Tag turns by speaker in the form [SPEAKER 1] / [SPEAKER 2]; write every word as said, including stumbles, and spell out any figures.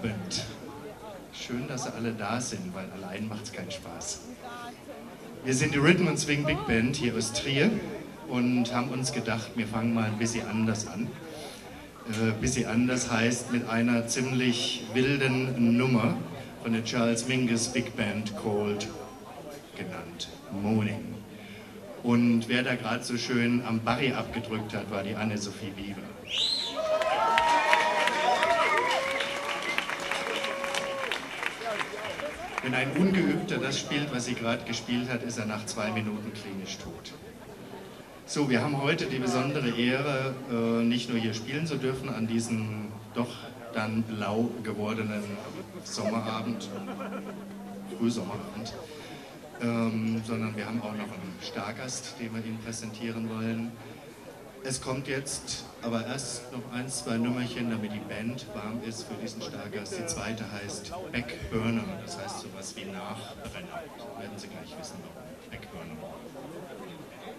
[SPEAKER 1] Abend. Schön, dass Sie alle da sind, weil allein macht es keinen Spaß. Wir sind die Rhythm and Swing Big Band hier aus Trier und haben uns gedacht, wir fangen mal ein bisschen anders an. Ein bisschen anders heißt mit einer ziemlich wilden Nummer von der Charles Mingus Big Band called, genannt Morning. Und wer da gerade so schön am Barry abgedrückt hat, war die Anne-Sophie Weaver. Wenn ein Ungeübter das spielt, was sie gerade gespielt hat, ist er nach zwei Minuten klinisch tot. So, wir haben heute die besondere Ehre, äh, nicht nur hier spielen zu dürfen an diesem doch dann lau gewordenen Sommerabend, Frühsommerabend, ähm, sondern wir haben auch noch einen Stargast, den wir Ihnen präsentieren wollen. Es kommt jetzt aber erst noch ein, zwei Nummerchen, damit die Band warm ist für diesen Stargast. Die zweite heißt Backburner, das heißt sowas wie Nachbrenner. Werden Sie gleich wissen, warum.